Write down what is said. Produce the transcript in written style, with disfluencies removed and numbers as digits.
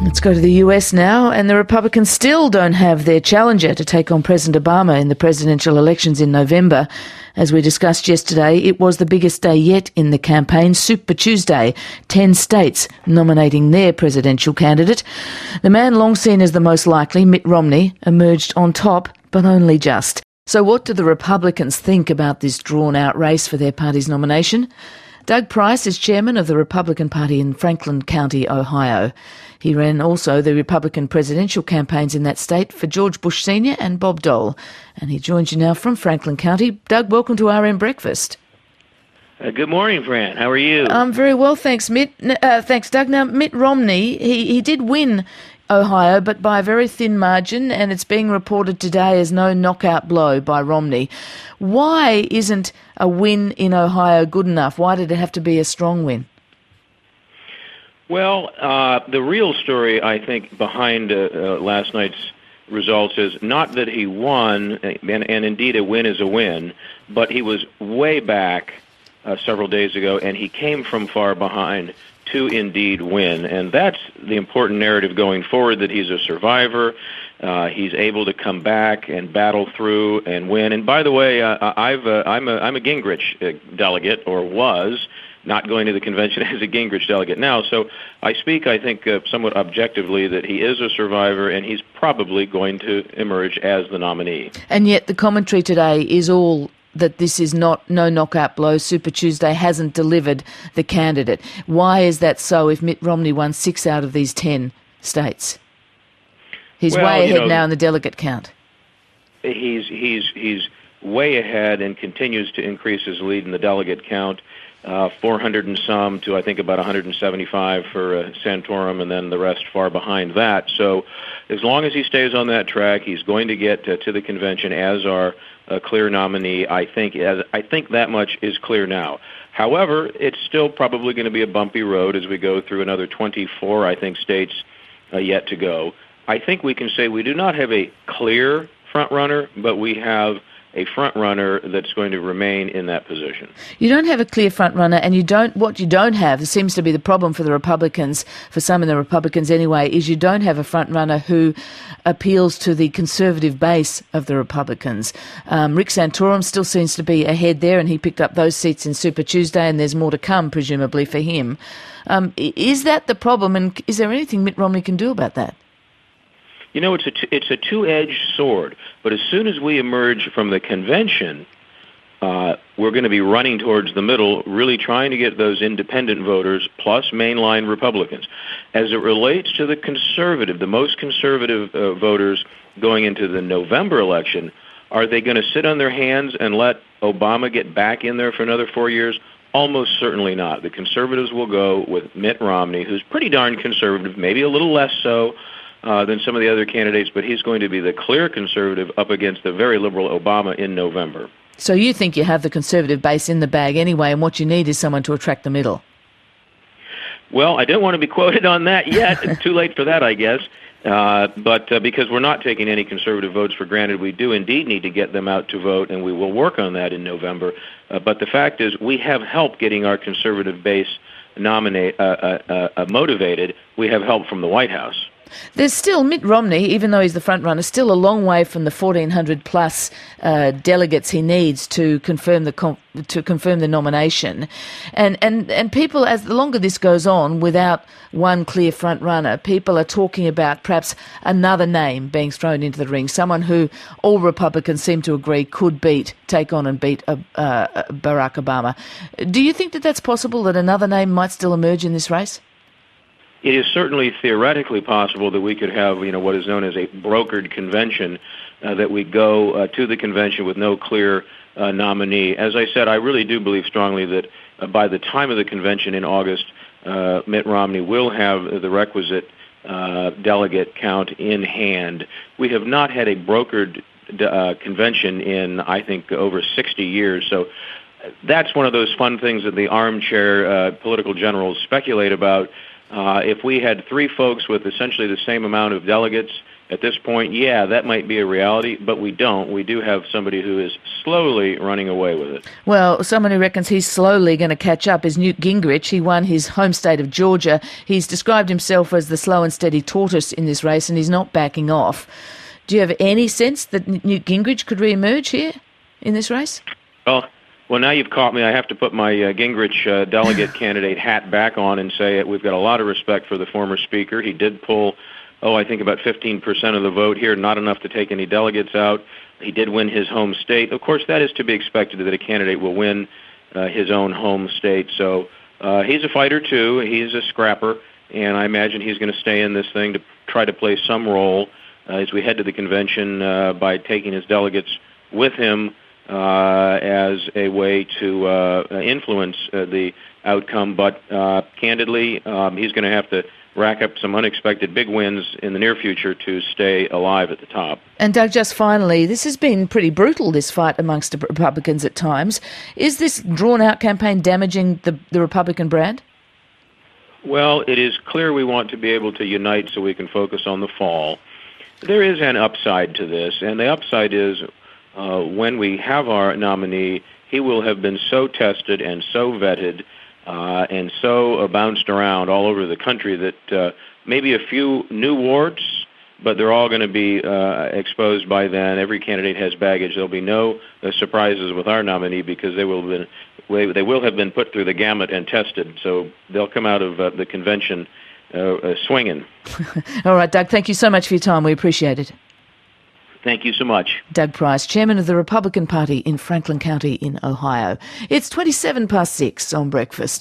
Let's go to the US now, and the Republicans still don't have their challenger to take on President Obama in the presidential elections in November. As we discussed yesterday, it was the biggest day yet in the campaign, Super Tuesday, 10 states nominating their presidential candidate. The man long seen as the most likely, Mitt Romney, emerged on top, but only just. So what do the Republicans think about this drawn-out race for their party's nomination? Doug Price is chairman of the Republican Party in Franklin County, Ohio. He ran also the Republican presidential campaigns in that state for George Bush Sr. and Bob Dole. And he joins you now from Franklin County. Doug, welcome to RM Breakfast. Good morning, Fran. How are you? I'm very well, thanks, Mitt. Thanks, Doug. Now, Mitt Romney, he did win Ohio, but by a very thin margin, and it's being reported today as no knockout blow by Romney. Why isn't a win in Ohio good enough? Why did it have to be a strong win? Well, the real story, I think, behind last night's results is not that he won, and indeed a win is a win, but he was way back several days ago, and he came from far behind to indeed win. And that's the important narrative going forward, that he's a survivor. He's able to come back and battle through and win. And by the way, I'm a Gingrich delegate, or was, not going to the convention as a Gingrich delegate now. So I speak, I think, somewhat objectively that he is a survivor, and he's probably going to emerge as the nominee. And yet the commentary today is all that this is no knockout blow. Super Tuesday hasn't delivered the candidate. Why is that so if Mitt Romney won 6 out of these 10 states? He's way ahead now in the delegate count. He's way ahead and continues to increase his lead in the delegate count, 400 and some to I think about 175 for Santorum, and then the rest far behind that. So as long as he stays on that track, he's going to get to the convention as our clear nominee. I think that much is clear now. However, it's still probably going to be a bumpy road as we go through another 24, I think, states yet to go. I think we can say we do not have a clear front runner, but we have a front runner that's going to remain in that position. You don't have a clear front runner, and what you don't have, seems to be the problem for the Republicans, for some in the Republicans anyway, is you don't have a front runner who appeals to the conservative base of the Republicans. Rick Santorum still seems to be ahead there, and he picked up those seats in Super Tuesday, and there's more to come, presumably, for him. Is that the problem, and is there anything Mitt Romney can do about that? You know, it's a two-edged sword, but as soon as we emerge from the convention, we're going to be running towards the middle, really trying to get those independent voters plus mainline Republicans. As it relates to the most conservative voters going into the November election, are they going to sit on their hands and let Obama get back in there for another 4 years? Almost certainly not. The conservatives will go with Mitt Romney, who's pretty darn conservative, maybe a little less so than some of the other candidates, but he's going to be the clear conservative up against the very liberal Obama in November. So you think you have the conservative base in the bag anyway, and what you need is someone to attract the middle? Well, I don't want to be quoted on that yet. It's too late for that, I guess. But because we're not taking any conservative votes for granted, we do indeed need to get them out to vote, and we will work on that in November. But the fact is, we have help getting our conservative base motivated. We have help from the White House. There's still Mitt Romney, even though he's the front runner, still a long way from the 1,400 plus delegates he needs to confirm the nomination. And people, as the longer this goes on, without one clear front runner, people are talking about perhaps another name being thrown into the ring, someone who all Republicans seem to agree could take on and beat Barack Obama. Do you think that that's possible, that another name might still emerge in this race? It is certainly theoretically possible that we could have, what is known as a brokered convention, that we go to the convention with no clear nominee. As I said, I really do believe strongly that by the time of the convention in August, Mitt Romney will have the requisite delegate count in hand. We have not had a brokered convention in, I think, over 60 years. So that's one of those fun things that the armchair political generals speculate about. If we had 3 folks with essentially the same amount of delegates At this point, yeah, that might be a reality, but we don't. We do have somebody who is slowly running away with it. Well, someone who reckons he's slowly going to catch up is Newt Gingrich. He won his home state of Georgia. He's described himself as the slow and steady tortoise in this race, and he's not backing off. Do you have any sense that Newt Gingrich could re-emerge here in this race? Well, now you've caught me. I have to put my Gingrich delegate candidate hat back on and say we've got a lot of respect for the former speaker. He did pull, I think about 15% of the vote here, not enough to take any delegates out. He did win his home state. Of course, that is to be expected that a candidate will win his own home state. So he's a fighter, too. He's a scrapper, and I imagine he's going to stay in this thing to try to play some role as we head to the convention by taking his delegates with him as a way to influence the outcome. But candidly, he's going to have to rack up some unexpected big wins in the near future to stay alive at the top. And Doug, just finally, this has been pretty brutal, this fight amongst the Republicans at times. Is this drawn-out campaign damaging the Republican brand? Well, it is clear we want to be able to unite so we can focus on the fall. There is an upside to this, and the upside is when we have our nominee, he will have been so tested and so vetted and so bounced around all over the country that maybe a few new warts, but they're all going to be exposed by then. Every candidate has baggage. There'll be no surprises with our nominee because they will have been put through the gamut and tested. So they'll come out of the convention swinging. All right, Doug, thank you so much for your time. We appreciate it. Thank you so much. Doug Price, Chairman of the Republican Party in Franklin County in Ohio. It's 6:27 on Breakfast.